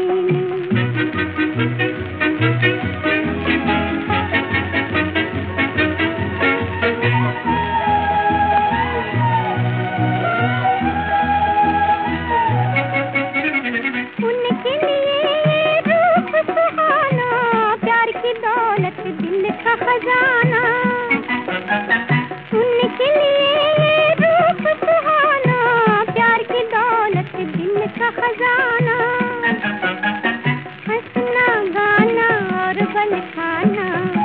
नशीली। उनके लिए रूप सुहाना, प्यार की दौलत दिल का खजाना। उनके लिए रूप सुहाना, प्यार की दौलत दिल का खजाना। हंसना गाना और बल खाना,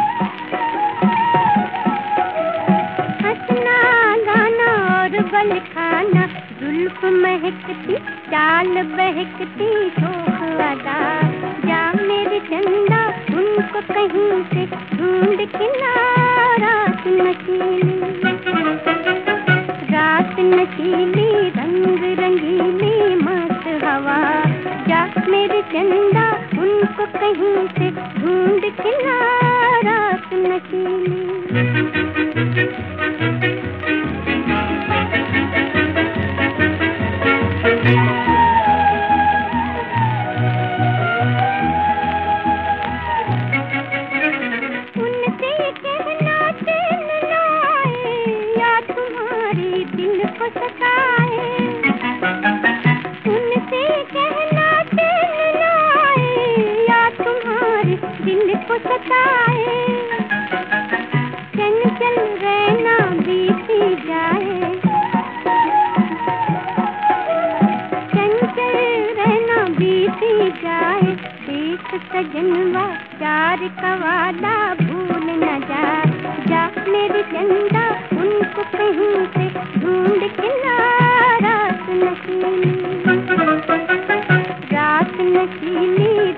हंसना गाना और बल खाना। जुल्फ महकती चाल बहकती शोख अदा, जा मेरे चंदा उनको कहीं से ढूंढ के ला। रात नशीली, रात नशीली, रंग रंगीली मस्त हवा, जा मेरे चंदा उनको कहीं से ढूंढ के ला। रात नशीली। उनसे कहना चैन लाए, या तुम्हारी दिल को सताए। उनसे कहना चैन लाए, या तुम्हारी दिल को सताए। चंचल रहना बीती जाए, चंचल रहना बीती जाए। एक सजनवा प्यार का वादा भूल न जा, जा मेरी चंदा उनको कहीं से ढूंढ के ला। रात नशीली, रात नशीली,